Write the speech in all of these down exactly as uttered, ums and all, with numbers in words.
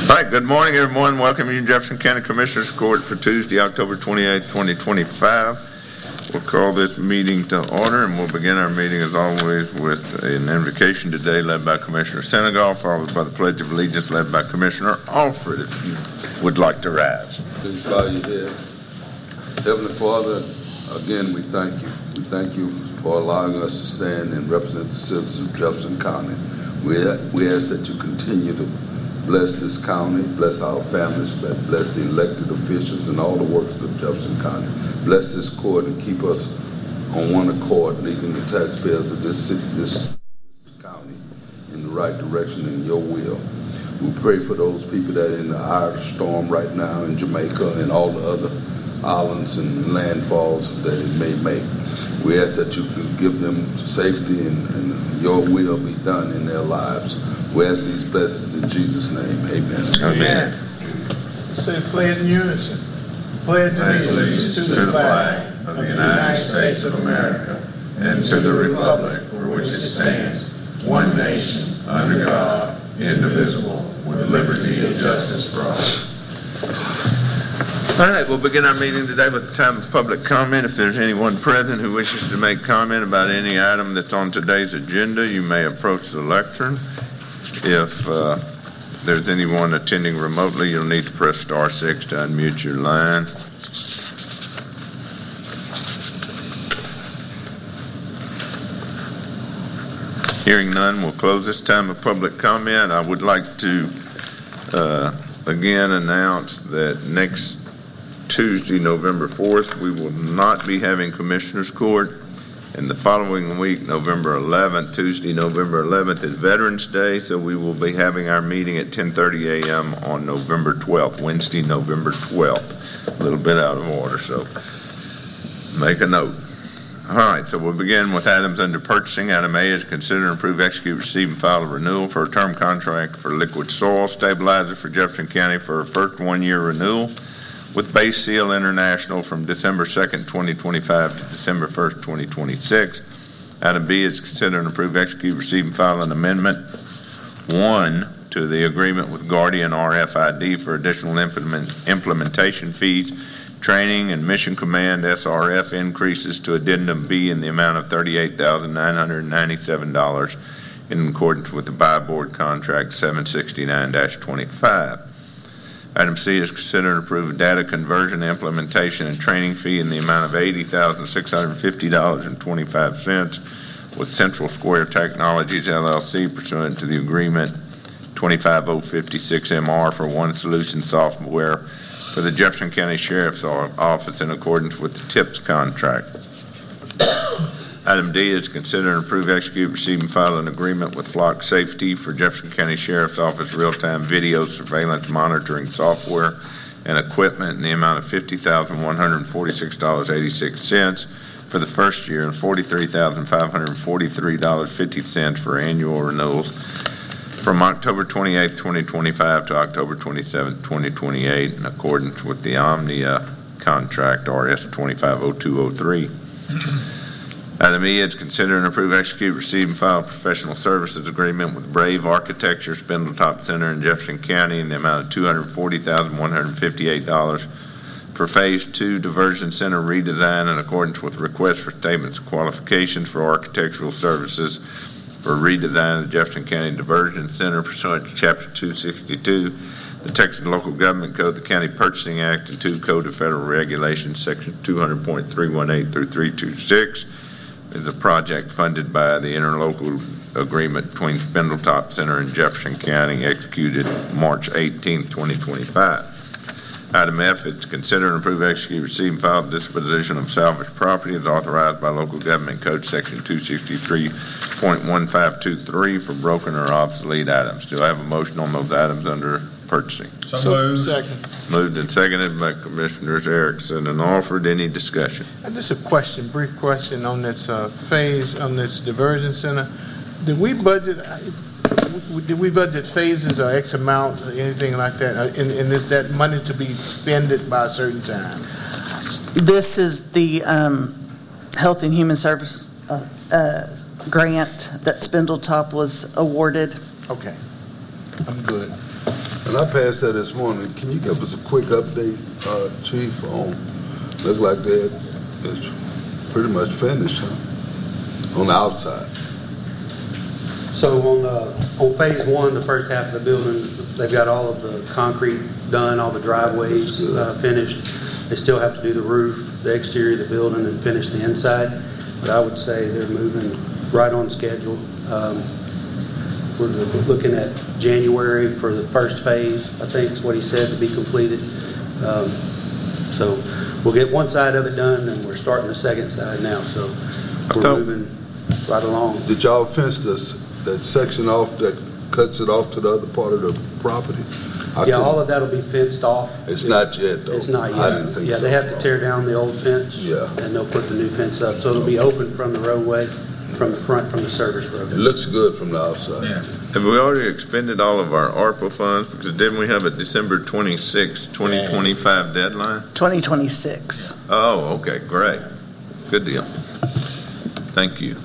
All right, good morning, everyone. Welcome you to Jefferson County Commissioners Court for Tuesday, October twenty-eighth, twenty twenty-five. We'll call this meeting to order, and we'll begin our meeting, as always, with an invocation today led by Commissioner Senegal, followed by the Pledge of Allegiance led by Commissioner Alfred, if you would like to rise. Please bow your head. Heavenly Father, again, we thank you. We thank you for allowing us to stand and represent the citizens of Jefferson County. We, we ask that you continue to bless this county, bless our families, bless the elected officials and all the workers of Jefferson County. Bless this court and keep us on one accord, leading the taxpayers of this city, this county in the right direction in your will. We pray for those people that are in the eye of the storm right now in Jamaica and all the other islands and landfalls that it may make. We ask that you can give them safety and, and your will be done in their lives. We ask these blessings in Jesus' name. Amen. Amen. Say, pledge in unison. Pledge allegiance to the flag of the United States of America and to the republic for which it stands, one nation, under God, indivisible, with liberty and justice for all. All right, we'll begin our meeting today with the time of public comment. If there's anyone present who wishes to make comment about any item that's on today's agenda, you may approach the lectern. If uh, there's anyone attending remotely, you'll need to press star six to unmute your line. Hearing none, we'll close this time of public comment. I would like to uh, again announce that next Tuesday, November fourth, we will not be having Commissioners Court. And the following week, November eleventh, Tuesday, November eleventh, is Veterans Day, so we will be having our meeting at ten thirty a.m. on November twelfth, Wednesday, November twelfth. A little bit out of order, so make a note. All right, so we'll begin with items under purchasing. Item A is consider and approve, execute, receive, and file a renewal for a term contract for liquid soil stabilizer for Jefferson County for a first one-year renewal with Base Seal International from December second, twenty twenty-five to December first, twenty twenty-six. Item B is consider and approve, execute, receive, and file an amendment one to the agreement with Guardian R F I D for additional implement, implementation fees, training, and Mission Command S R F increases to Addendum B in the amount of thirty-eight thousand nine hundred ninety-seven dollars in accordance with the Buy Board Contract seven sixty-nine dash twenty-five. Item C is consider and approve a data conversion, implementation, and training fee in the amount of eighty thousand six hundred fifty dollars and twenty-five cents with Central Square Technologies, L L C, pursuant to the agreement twenty-five oh fifty-six M R for One Solution software for the Jefferson County Sheriff's Office in accordance with the TIPS contract. Item D is consider and approve, execute, receive, and file an agreement with Flock Safety for Jefferson County Sheriff's Office real-time video surveillance monitoring software and equipment in the amount of fifty thousand one hundred forty-six dollars and eighty-six cents for the first year and forty-three thousand five hundred forty-three dollars and fifty cents for annual renewals from October twenty-eighth, twenty twenty-five to October twenty-seventh, twenty twenty-eight in accordance with the Omnia contract R S twenty-five oh two oh three. Item E is consider and approve, execute, receive, and file a professional services agreement with Brave Architecture, Spindletop Center in Jefferson County in the amount of two hundred forty thousand one hundred fifty-eight dollars for Phase two Diversion Center redesign in accordance with requests for statements of qualifications for architectural services for redesign of the Jefferson County Diversion Center pursuant to Chapter two sixty-two, the Texas Local Government Code, the County Purchasing Act, and two Code of Federal Regulations, Section two hundred point three one eight through three twenty-six. Is a project funded by the interlocal agreement between Spindletop Center and Jefferson County, executed March eighteenth, twenty twenty-five. Item F is consider and approve, execute, receive, and file disposition of salvage property as authorized by Local Government Code Section two sixty-three point one five two three for broken or obsolete items. Do I have a motion on those items under purchasing? So, so moved. Second. Moved and seconded by Commissioners Erickson and Alford. Any discussion? And just a question, brief question on this uh, phase, on this diversion center. Did we budget, uh, did we budget phases or X amount or anything like that? Uh, and, and is that money to be spent by a certain time? This is the um, Health and Human Services uh, uh, grant that Spindletop was awarded. Okay, I'm good. And I passed that this morning. Can you give us a quick update, uh, Chief, on, look like that it's pretty much finished, huh? On the outside. So on, uh, on phase one, the first half of the building, they've got all of the concrete done, all the driveways uh, finished. They still have to do the roof, the exterior of the building, and finish the inside. But I would say they're moving right on schedule. Um, we're looking at January for the first phase, I think is what he said, to be completed. Um, so we'll get one side of it done, and we're starting the second side now. So we're moving right along. Did y'all finish this, that section off that cuts it off to the other part of the property? I Yeah, all of that will be fenced off. It's not yet, though. It's not yet. I didn't think Yeah, so. they have to tear down the old fence. Yeah. And they'll put the new fence up. So it'll be open from the roadway, from the front, from the service road. It looks good from the outside. Yeah. Have we already expended all of our ARPA funds? Because didn't we have a December twenty-sixth, twenty twenty-five deadline? twenty twenty-six. Oh, okay, great. Good deal. Thank you.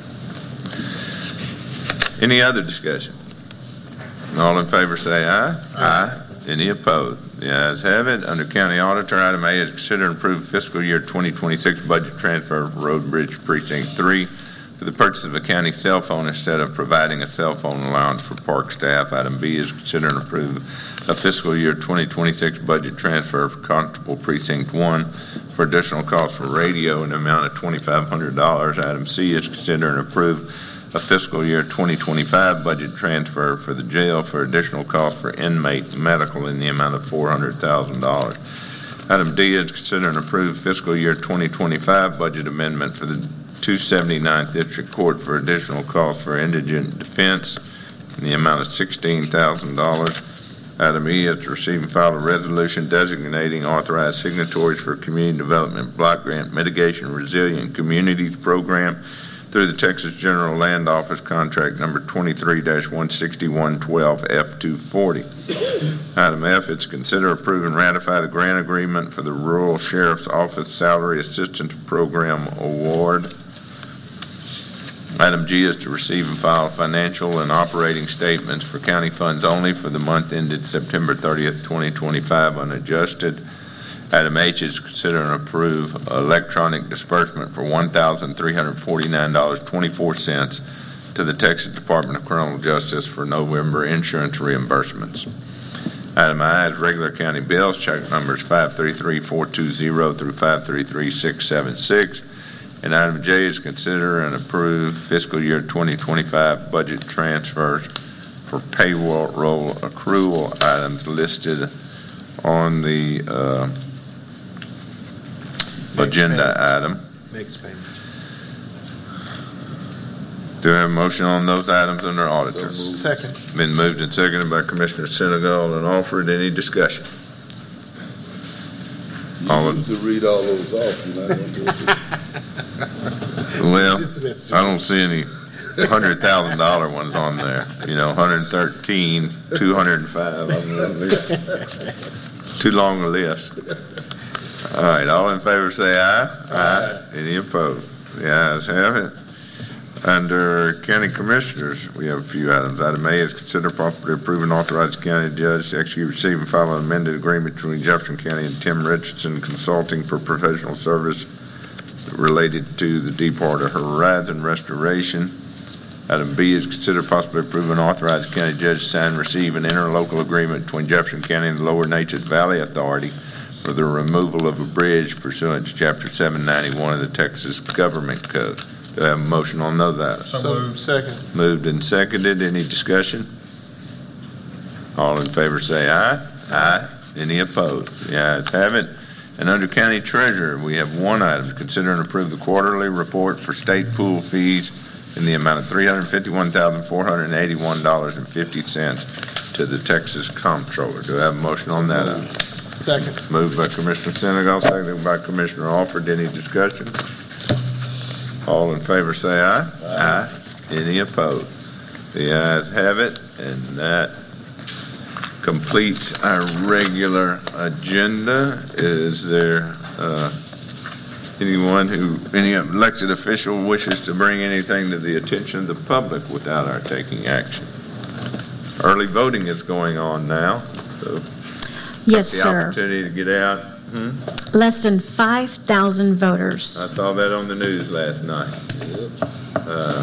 Any other discussion? All in favor say aye. Aye. Any opposed? The ayes have it. Under County Auditor, item A is consider and approve fiscal year twenty twenty-six budget transfer for Road and Bridge Precinct three for the purchase of a county cell phone instead of providing a cell phone allowance for park staff. Item B is consider and approve a fiscal year twenty twenty-six budget transfer for Constable Precinct one for additional costs for radio in the amount of twenty-five hundred dollars. Item C is consider and approve a fiscal year twenty twenty-five budget transfer for the jail for additional costs for inmate medical in the amount of four hundred thousand dollars. Item D is consider and approve fiscal year twenty twenty-five budget amendment for the two seventy-ninth District Court for additional costs for indigent defense in the amount of sixteen thousand dollars. Item E is to receive and file a resolution designating authorized signatories for Community Development Block Grant Mitigation Resilient Communities Program through the Texas General Land Office contract number twenty-three dash one sixty-one twelve F two forty. Item F, it's consider, approve, and ratify the grant agreement for the Rural Sheriff's Office Salary Assistance Program Award. Item G is to receive and file financial and operating statements for county funds only for the month ended September thirtieth, twenty twenty-five, unadjusted. Item H is consider and approve electronic disbursement for one thousand three hundred forty-nine dollars and twenty-four cents to the Texas Department of Criminal Justice for November insurance reimbursements. Item I is regular county bills, check numbers five three three four two zero through five three three six seven six. And item J is consider and approve fiscal year twenty twenty-five budget transfers for payroll roll accrual items listed on the uh, agenda item. Makes payment. Do I have a motion on those items under auditor? Second. Been moved and seconded by Commissioner Senegal and offered. Any discussion? You All used to read all those off. You're not gonna do it. Well, I don't see any hundred thousand dollar ones on there. You know, one hundred thirteen, two hundred five. I mean, too long a list. All right, all in favor say aye. Aye. Any opposed? The ayes have it. Under County Commissioners, we have a few items. Item A is consider properly approve and authorize the county judge to execute, receive, and file an amended agreement between Jefferson County and Tim Richardson Consulting for professional service related to the Deepwater Horizon restoration. Item B is consider possibly approve and authorize the county judge to sign and receive an interlocal agreement between Jefferson County and the Lower Neches Valley Authority for the removal of a bridge pursuant to Chapter seven ninety-one of the Texas Government Code. Do I have a motion on those items? So moved. Second. Moved and seconded. Any discussion? All in favor say aye. Aye. Any opposed? The ayes have it. And under County Treasurer, we have one item, consider and approve the quarterly report for state pool fees in the amount of three hundred fifty-one thousand four hundred eighty-one dollars and fifty cents to the Texas Comptroller. Do I have a motion on that item? Second. Moved by Commissioner Senegal, seconded by Commissioner Alford. Any discussion? All in favor say aye. Aye. Any opposed? The ayes have it, and that completes our regular agenda. Is there uh, anyone who, any elected official wishes to bring anything to the attention of the public without our taking action? early voting is going on now, so Yes, the sir. opportunity to get out. Hmm? Less than five thousand voters. I saw that on the news last night. Uh,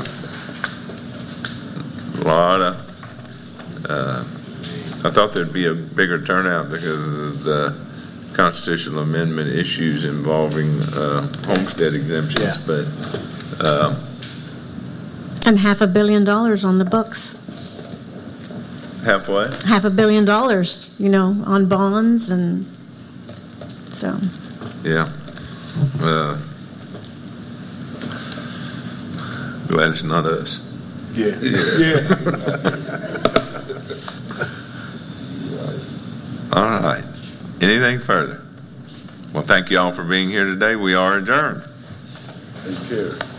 A lot of, uh, I thought there'd be a bigger turnout because of the constitutional amendment issues involving uh, homestead exemptions, Yeah. but uh, And half a billion dollars on the books. halfway. Half a billion dollars, you know, on bonds and so. Yeah. Uh, glad it's not us. Yeah. All right. Anything further? Well, thank you all for being here today. We are adjourned. Take care.